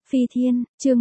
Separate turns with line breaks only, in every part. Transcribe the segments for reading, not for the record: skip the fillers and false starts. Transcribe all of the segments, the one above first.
Phi Thiên, chương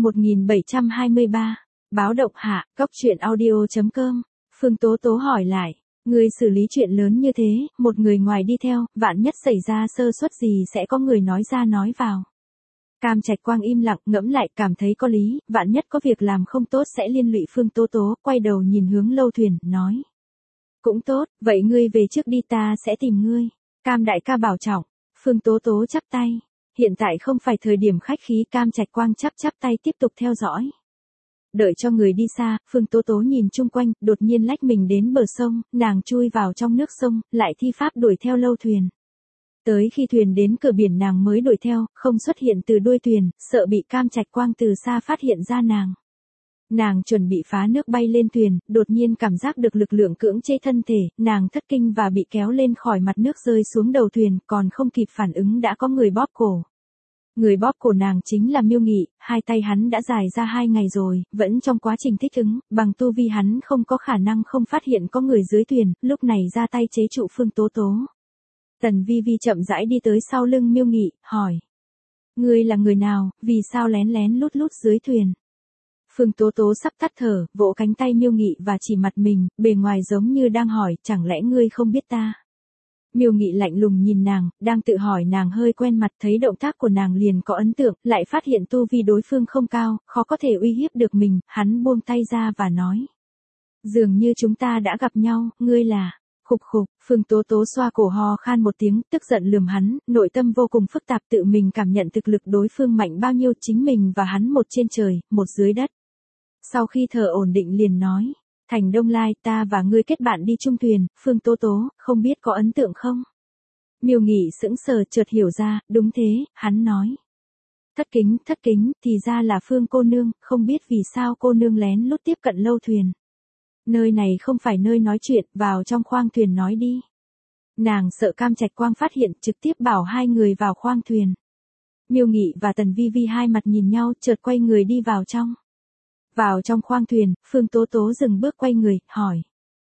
1723. Báo động hạ, góc truyện audio.com. Phương Tố Tố hỏi lại, người xử lý chuyện lớn như thế, một người ngoài đi theo, vạn nhất xảy ra sơ suất gì sẽ có người nói ra nói vào. Cam Trạch Quang im lặng ngẫm lại cảm thấy có lý, vạn nhất có việc làm không tốt sẽ liên lụy Phương Tố Tố, quay đầu nhìn hướng Lâu Thuyền, nói. Cũng tốt, vậy ngươi về trước đi ta sẽ tìm ngươi. Cam đại ca bảo trọng. Phương Tố Tố chắp tay. Hiện tại không phải thời điểm khách khí. Cam Trạch Quang chắp tay tiếp tục theo dõi. Đợi cho người đi xa, Phương Tố Tố nhìn chung quanh, đột nhiên lách mình đến bờ sông, nàng chui vào trong nước sông, lại thi pháp đuổi theo Lâu Thuyền. Tới khi thuyền đến cửa biển nàng mới đuổi theo, không xuất hiện từ đuôi thuyền, sợ bị Cam Trạch Quang từ xa phát hiện ra nàng. Nàng chuẩn bị phá nước bay lên thuyền, đột nhiên cảm giác được lực lượng cưỡng chế thân thể, nàng thất kinh và bị kéo lên khỏi mặt nước rơi xuống đầu thuyền, còn không kịp phản ứng đã có người bóp cổ. Người bóp cổ nàng chính là Miêu Nghị, hai tay hắn đã dài ra 2 ngày rồi, vẫn trong quá trình thích ứng, bằng tu vi hắn không có khả năng không phát hiện có người dưới thuyền, lúc này ra tay chế trụ Phương Tố Tố. Tần Vi Vi chậm rãi đi tới sau lưng Miêu Nghị, hỏi. Ngươi là người nào, vì sao lén lén lút lút dưới thuyền? Phương Tố Tố sắp tắt thở, vỗ cánh tay Miêu Nghị và chỉ mặt mình, bề ngoài giống như đang hỏi, chẳng lẽ ngươi không biết ta? Miêu Nghị lạnh lùng nhìn nàng, đang tự hỏi nàng hơi quen mặt, thấy động tác của nàng liền có ấn tượng, lại phát hiện tu vi đối phương không cao, khó có thể uy hiếp được mình, hắn buông tay ra và nói. Dường như chúng ta đã gặp nhau, ngươi là... Khục khục, Phương Tố Tố xoa cổ ho khan một tiếng, tức giận lườm hắn, nội tâm vô cùng phức tạp tự mình cảm nhận thực lực đối phương mạnh bao nhiêu, chính mình và hắn một trên trời, một dưới đất. Sau khi thở ổn định liền nói, Thành Đông Lai ta và ngươi kết bạn đi chung thuyền, Phương Tố Tố, không biết có ấn tượng không? Miêu Nghị sững sờ chợt hiểu ra, đúng thế, hắn nói. Thất kính, thì ra là Phương cô nương, không biết vì sao cô nương lén lút tiếp cận Lâu Thuyền. Nơi này không phải nơi nói chuyện, vào trong khoang thuyền nói đi. Nàng sợ Cam Trạch Quang phát hiện, trực tiếp bảo hai người vào khoang thuyền. Miêu Nghị và Tần Vi Vi hai mặt nhìn nhau, chợt quay người đi vào trong. Vào trong khoang thuyền, Phương Tố Tố dừng bước quay người, hỏi.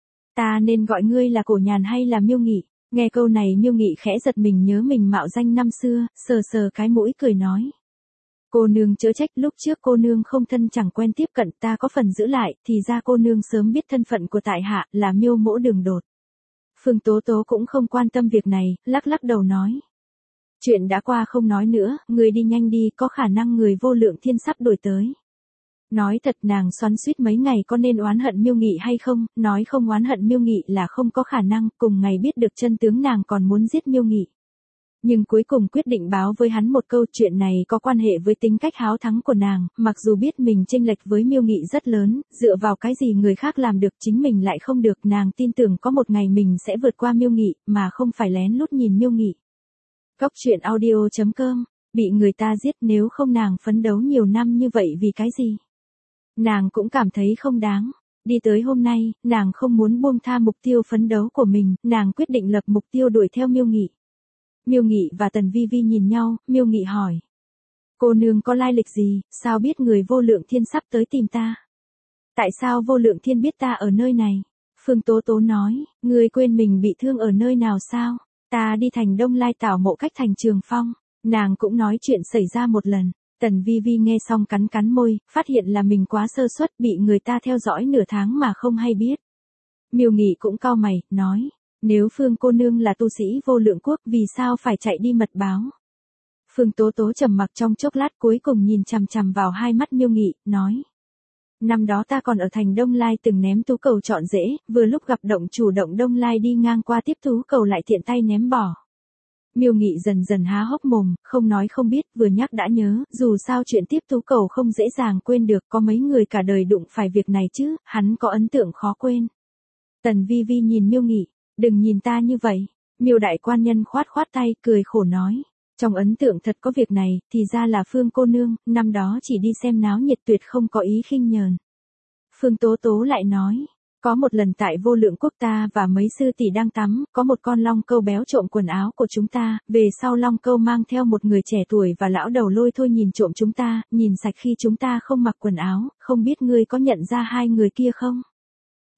Ta nên gọi ngươi là Cổ Nhàn hay là Miêu Nghị? Nghe câu này Miêu Nghị khẽ giật mình nhớ mình mạo danh năm xưa, sờ sờ cái mũi cười nói. Cô nương chớ trách, lúc trước cô nương không thân chẳng quen tiếp cận, ta có phần giữ lại, thì ra cô nương sớm biết thân phận của tại hạ là Miêu Mỗ Đường Đột. Phương Tố Tố cũng không quan tâm việc này, lắc đầu nói. Chuyện đã qua không nói nữa, người đi nhanh đi, có khả năng người Vô Lượng Thiên sắp đuổi tới. Nói thật nàng xoắn xuýt mấy ngày có nên oán hận Miêu Nghị hay không, nói không oán hận Miêu Nghị là không có khả năng, cùng ngày biết được chân tướng nàng còn muốn giết Miêu Nghị. Nhưng cuối cùng quyết định báo với hắn một câu, chuyện này có quan hệ với tính cách háo thắng của nàng, mặc dù biết mình chênh lệch với Miêu Nghị rất lớn, dựa vào cái gì người khác làm được chính mình lại không được, nàng tin tưởng có một ngày mình sẽ vượt qua Miêu Nghị, mà không phải lén lút nhìn Miêu Nghị. Góc truyện audio.com, bị người ta giết, nếu không nàng phấn đấu nhiều năm như vậy vì cái gì? Nàng cũng cảm thấy không đáng. Đi tới hôm nay, nàng không muốn buông tha mục tiêu phấn đấu của mình, nàng quyết định lập mục tiêu đuổi theo Miêu Nghị. Miêu Nghị và Tần Vi Vi nhìn nhau, Miêu Nghị hỏi. Cô nương có lai lịch gì, sao biết người Vô Lượng Thiên sắp tới tìm ta? Tại sao Vô Lượng Thiên biết ta ở nơi này? Phương Tố Tố nói, ngươi quên mình bị thương ở nơi nào sao? Ta đi Thành Đông Lai tảo mộ cách Thành Trường Phong. Nàng cũng nói chuyện xảy ra một lần. Tần Vi Vi nghe xong cắn môi, phát hiện là mình quá sơ suất, bị người ta theo dõi nửa tháng mà không hay biết. Miêu Nghị cũng cau mày, nói. Nếu Phương cô nương là tu sĩ Vô Lượng Quốc, vì sao phải chạy đi mật báo? Phương Tố Tố trầm mặc trong chốc lát, cuối cùng nhìn chằm chằm vào hai mắt Miêu Nghị, nói. Năm đó ta còn ở Thành Đông Lai từng ném tú cầu chọn rễ, vừa lúc gặp động chủ Động Đông Lai đi ngang qua tiếp tú cầu lại tiện tay ném bỏ. Miêu Nghị dần dần há hốc mồm, không nói không biết, vừa nhắc đã nhớ, dù sao chuyện tiếp tú cầu không dễ dàng quên được, có mấy người cả đời đụng phải việc này chứ, hắn có ấn tượng khó quên. Tần Vi Vi nhìn Miêu Nghị. Đừng nhìn ta như vậy. Miêu đại quan nhân khoát tay, cười khổ nói. Trong ấn tượng thật có việc này, thì ra là Phương cô nương, năm đó chỉ đi xem náo nhiệt tuyệt không có ý khinh nhờn. Phương Tố Tố lại nói. Có một lần tại Vô Lượng Quốc ta và mấy sư tỷ đang tắm, có một con long câu béo trộm quần áo của chúng ta, về sau long câu mang theo một người trẻ tuổi và lão đầu lôi thôi nhìn trộm chúng ta, nhìn sạch khi chúng ta không mặc quần áo, không biết ngươi có nhận ra hai người kia không?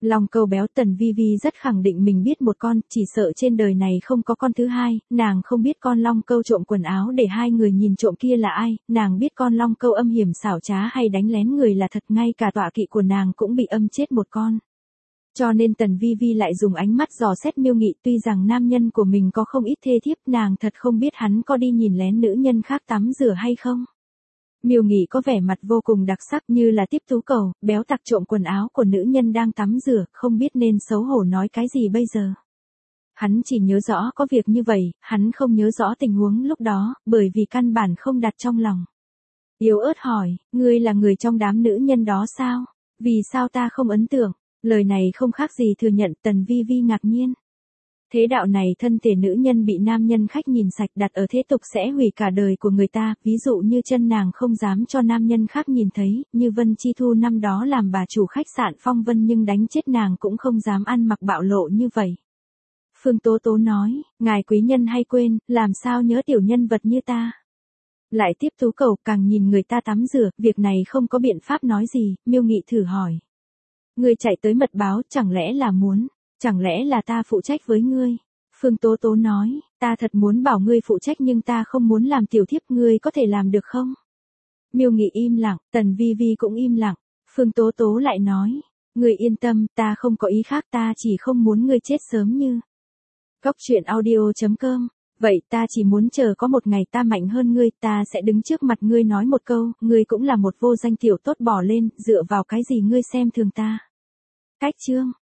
Long Câu béo Tần Vi Vi rất khẳng định mình biết một con, chỉ sợ trên đời này không có con thứ hai, nàng không biết con Long Câu trộm quần áo để hai người nhìn trộm kia là ai, nàng biết con Long Câu âm hiểm xảo trá hay đánh lén người là thật, ngay cả tọa kỵ của nàng cũng bị âm chết một con. Cho nên Tần Vi Vi lại dùng ánh mắt dò xét Miêu Nghị, tuy rằng nam nhân của mình có không ít thê thiếp, nàng thật không biết hắn có đi nhìn lén nữ nhân khác tắm rửa hay không. Miêu Nghị có vẻ mặt vô cùng đặc sắc, như là tiếp tú cầu, béo tặc trộm quần áo của nữ nhân đang tắm rửa, không biết nên xấu hổ nói cái gì bây giờ. Hắn chỉ nhớ rõ có việc như vậy, hắn không nhớ rõ tình huống lúc đó, bởi vì căn bản không đặt trong lòng. Yếu ớt hỏi, ngươi là người trong đám nữ nhân đó sao? Vì sao ta không ấn tượng? Lời này không khác gì thừa nhận. Tần Vi Vi ngạc nhiên. Thế đạo này thân thể nữ nhân bị nam nhân khách nhìn sạch đặt ở thế tục sẽ hủy cả đời của người ta, ví dụ như chân nàng không dám cho nam nhân khác nhìn thấy, như Vân Chi Thu năm đó làm bà chủ khách sạn Phong Vân nhưng đánh chết nàng cũng không dám ăn mặc bạo lộ như vậy. Phương Tố Tố nói, ngài quý nhân hay quên, làm sao nhớ tiểu nhân vật như ta. Lại tiếp tú cầu, càng nhìn người ta tắm rửa, việc này không có biện pháp nói gì. Miêu Nghị thử hỏi. Ngươi chạy tới mật báo, chẳng lẽ là ta phụ trách với ngươi? Phương Tố Tố nói, ta thật muốn bảo ngươi phụ trách nhưng ta không muốn làm tiểu thiếp, ngươi có thể làm được không? Miêu Nghị im lặng, Tần Vi Vi cũng im lặng. Phương Tố Tố lại nói, ngươi yên tâm, ta không có ý khác, ta chỉ không muốn ngươi chết sớm như. Goctruyện audio.com. Vậy ta chỉ muốn chờ có một ngày ta mạnh hơn ngươi, ta sẽ đứng trước mặt ngươi nói một câu, ngươi cũng là một vô danh tiểu tốt bỏ lên, dựa vào cái gì ngươi xem thường ta? Cách chương